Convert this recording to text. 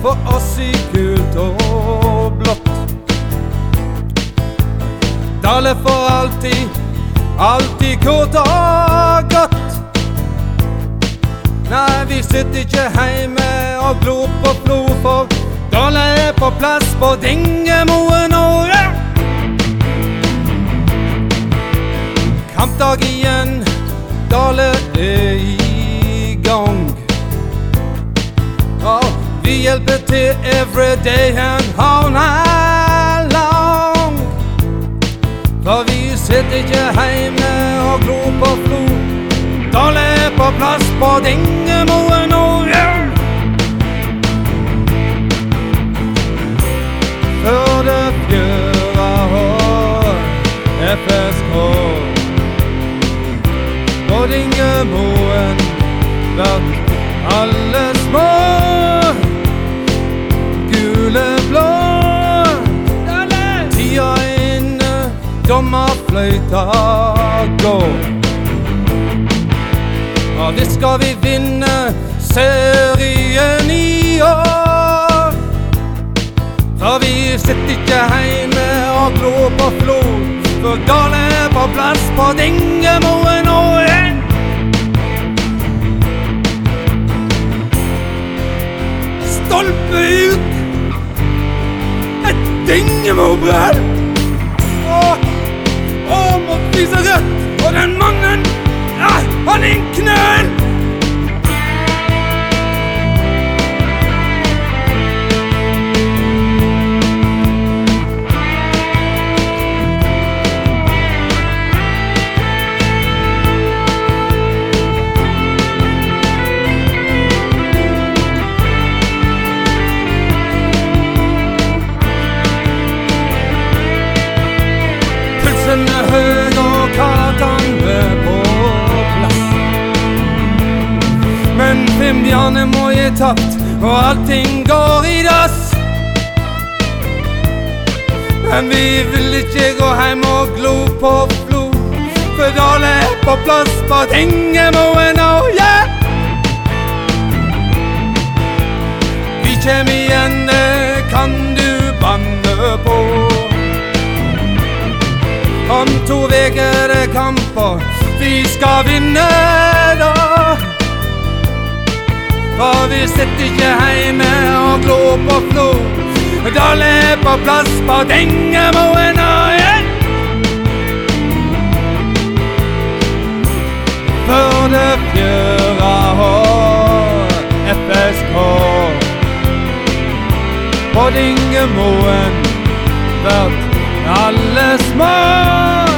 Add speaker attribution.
Speaker 1: for oss i gult og blått. Dale for alltid, alltid kort og godt. Nei, vi sitter ikke hjemme og glor på Flo, for Dale på plass på Dingemoen og kampdag igjen, Dale i gang. Vi hjelper til every day and all night long. For vi sitter ikke hjemme og glor på Flo, Dale på plass på Dingemoen og før det fjøra hår FSK på Dingemoen vart alle små gule blå. Tida inne, dommerfløyta går. Visst skal vi vinne serien i år. For vi sitter ikke hjemme og glor på Flo, for Dale på plass på Dingemoen og stolpe ut et Dingemobrød. Mot vise rødt, og den mannen, han er en knøl. Pulsen er høy og kartene på plass. Men Fimbjane må gi tapt, og allting går i dass. Men vi vil ikke gå hjem og glo på Flo, for Dale er på plass på Dingemoen og vi kjem igjen, det kan du banne på. Om 2 veker er kamper, vi skal vinne da. For vi sitter ikke hjemme og glor på Flo, Dale er på plass på Dingemoen og før det fjøra hår FSK på Dingemoen vart alle små